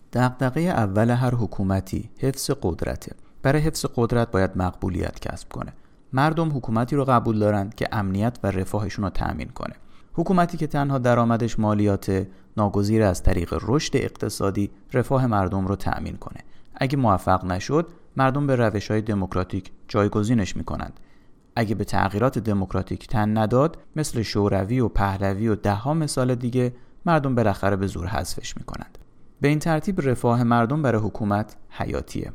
دغدغه اول هر حکومتی حفظ قدرته. برای حفظ قدرت باید مقبولیت کسب کنه. مردم حکومتی رو قبول دارن که امنیت و رفاهشون رو تأمین کنه. حکومتی که تنها درآمدش مالیات ناگزیر از طریق رشد اقتصادی رفاه مردم رو تأمین کنه. اگه موفق نشد، مردم به روش‌های دموکراتیک جایگزینش میکنند. اگه به تغییرات دموکراتیک تن نداد، مثل شوروی و پهلوی و ده‌ها مثال دیگه، مردم بالاخره به زور حذفش میکنند. به این ترتیب رفاه مردم برای حکومت حیاتیه.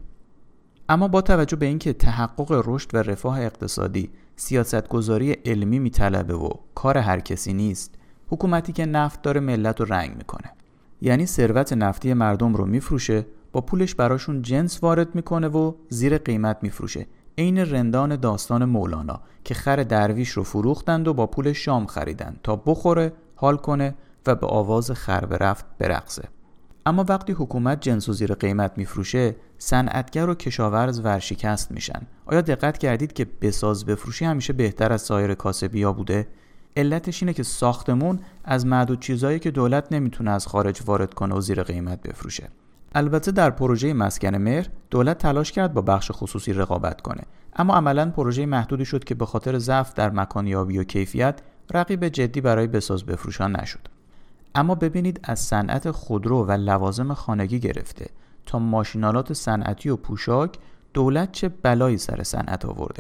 اما با توجه به اینکه تحقق رشد و رفاه اقتصادی سیاستگذاری علمی میطلبه و کار هر کسی نیست، حکومتی که نفت داره ملت رو رنگ میکنه. یعنی ثروت نفتی مردم رو میفروشه، با پولش براشون جنس وارد میکنه و زیر قیمت میفروشه. عین رندان داستان مولانا که خر درویش رو فروختند و با پول شام خریدن تا بخوره، حال کنه و به آواز خر به رفت برقصه. اما وقتی حکومت جنس و زیر قیمت میفروشه، صنعتگر و کشاورز ورشکست میشن. آیا دقت کردید که بساز بفروشی همیشه بهتر از سایر کاسبی‌ها بوده؟ علتش اینه که ساختمون از معدود چیزایی که دولت نمیتونه از خارج وارد کنه و زیر قیمت بفروشه. البته در پروژه مسکن مهر دولت تلاش کرد با بخش خصوصی رقابت کنه، اما عملاً پروژه محدودی شد که به خاطر ضعف در مکانیابی و کیفیت رقیب جدی برای بساز بفروشان نشد. اما ببینید از صنعت خودرو و لوازم خانگی گرفته تا ماشینالات صنعتی و پوشاک، دولت چه بلایی سر صنعت آورده.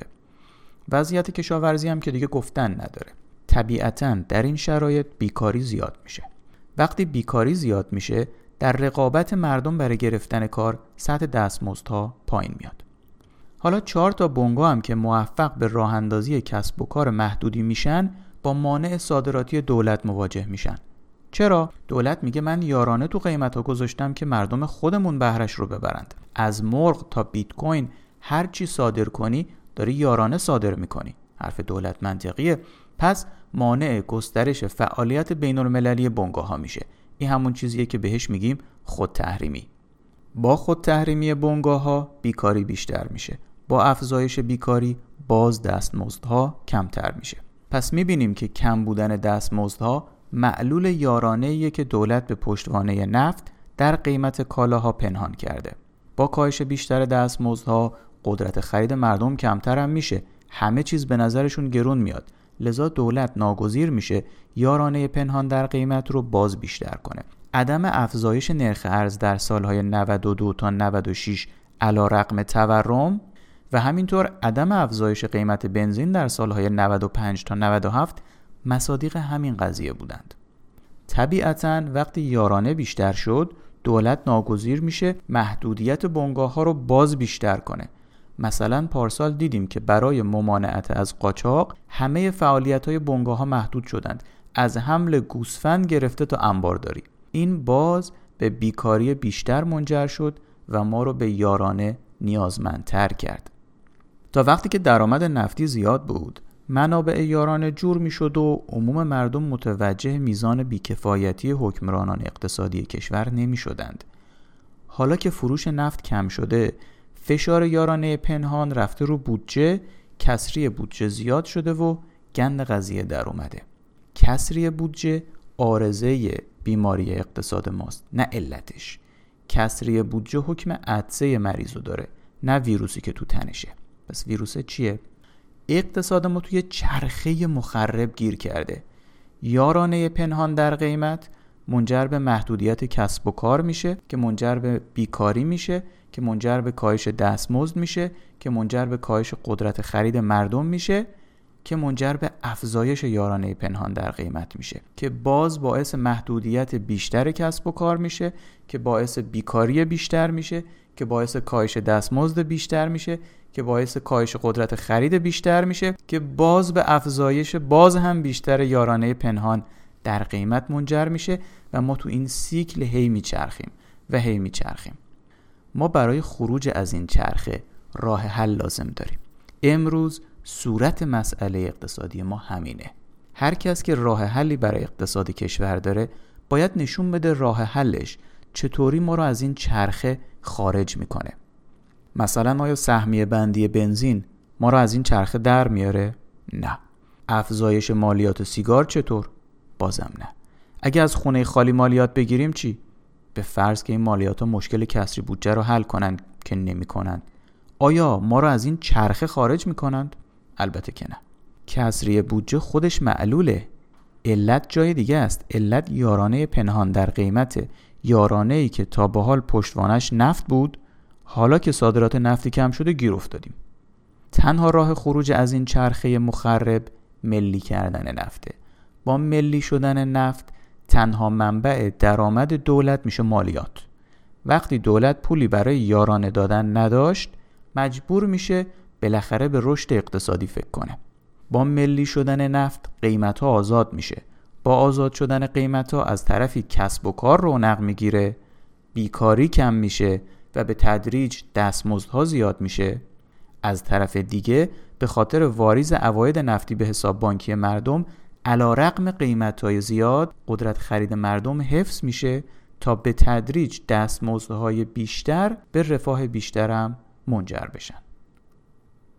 وضعیت کشاورزی هم که دیگه گفتن نداره. طبیعتاً در این شرایط بیکاری زیاد میشه. وقتی بیکاری زیاد میشه، در رقابت مردم برای گرفتن کار سطح دستمزدها پایین میاد. حالا 4 تا بنگاه هم که موفق به راه اندازی کسب و کار محدودی میشن، با مانع صادراتی دولت مواجه میشن. چرا؟ دولت میگه من یارانه تو قیمتا گذاشتم که مردم خودمون بهرش رو ببرند. از مرغ تا بیت کوین هر چی صادر کنی داری یارانه صادر میکنی. حرف دولت منطقیه. پس مانع گسترش فعالیت بین المللی بنگاه ها میشه. این همون چیزیه که بهش میگیم خودتحریمی. با خودتحریمی بنگاه ها بیکاری بیشتر میشه. با افزایش بیکاری باز دستمزدها کمتر میشه. پس میبینیم که کم بودن دستمزدها معلول یارانه‌ایه که دولت به پشتوانه نفت در قیمت کالاها پنهان کرده. با کاهش بیشتر دستمزدها قدرت خرید مردم کمتر هم میشه. همه چیز به نظرشون گرون میاد. لذا دولت ناگزیر میشه یارانه پنهان در قیمت رو باز بیشتر کنه. عدم افزایش نرخ ارز در سالهای 92 تا 96 علیرغم تورم و همینطور عدم افزایش قیمت بنزین در سالهای 95 تا 97 مصادیق همین قضیه بودند. طبیعتاً وقتی یارانه بیشتر شد، دولت ناگزیر میشه محدودیت بنگاه ها رو باز بیشتر کنه. مثلا پارسال دیدیم که برای ممانعت از قاچاق همه فعالیت‌های بنگاه‌ها محدود شدند، از حمل گوسفند گرفته تا انبارداری. این باز به بیکاری بیشتر منجر شد و ما رو به یارانه نیازمندتر کرد. تا وقتی که درآمد نفتی زیاد بود، منابع یارانه جور میشد و عموم مردم متوجه میزان بیکفایتی حکمرانان اقتصادی کشور نمیشدند. حالا که فروش نفت کم شده، فشار یارانه پنهان رفته رو بودجه، کسری بودجه زیاد شده و گند قضیه در اومده. کسری بودجه عارضه بیماری اقتصاد ماست، نه علتش. کسری بودجه حکم عطسه مریضو داره، نه ویروسی که تو تنشه. پس ویروس چیه؟ اقتصاد ما توی چرخه مخرب گیر کرده. یارانه پنهان در قیمت منجر به محدودیت کسب و کار میشه که منجر به بیکاری میشه که منجر به کاهش دستمزد میشه که منجر به کاهش قدرت خرید مردم میشه که منجر به افزایش یارانه پنهان در قیمت میشه که باز باعث محدودیت بیشتر کسب و کار میشه که باعث بیکاری بیشتر میشه که باعث کاهش دستمزد بیشتر میشه که باعث کاهش قدرت خرید بیشتر میشه که باز به افزایش باز هم بیشتر یارانه پنهان در قیمت منجر میشه و ما تو این سیکل هی میچرخیم و هی میچرخیم. ما برای خروج از این چرخه راه حل لازم داریم. امروز صورت مسئله اقتصادی ما همینه. هر کس که راه حلی برای اقتصاد کشور داره باید نشون بده راه حلش چطوری ما رو از این چرخه خارج میکنه. مثلا آیا سهمیه بندی بنزین ما رو از این چرخه در میاره؟ نه. افزایش مالیات سیگار چطور؟ بازم نه. اگه از خونه خالی مالیات بگیریم چی؟ به فرض که این مالیات ها مشکل کسری بودجه رو حل کنند که نمی کنند، آیا ما رو از این چرخه خارج می کنند؟ البته که نه. کسری بودجه خودش معلوله. علت جای دیگه است. علت یارانه پنهان در قیمت، یارانه‌ای که تا به حال پشتوانش نفت بود، حالا که صادرات نفتی کم شده گیر افتادیم. تنها راه خروج از این چرخه مخرب ملی کردن نفته. با ملی شدن نفت تنها منبع درآمد دولت میشه مالیات. وقتی دولت پولی برای یارانه دادن نداشت، مجبور میشه بالاخره به رشد اقتصادی فکر کنه. با ملی شدن نفت قیمت‌ها آزاد میشه. با آزاد شدن قیمت‌ها از طرفی کسب و کار رونق میگیره، بیکاری کم میشه و به تدریج دستمزدها زیاد میشه. از طرف دیگه به خاطر واریز عواید نفتی به حساب بانکی مردم، علیرغم قیمت‌های زیاد، قدرت خرید مردم حفظ میشه تا به تدریج دستمزدهای بیشتر به رفاه بیشتر هم منجر بشن.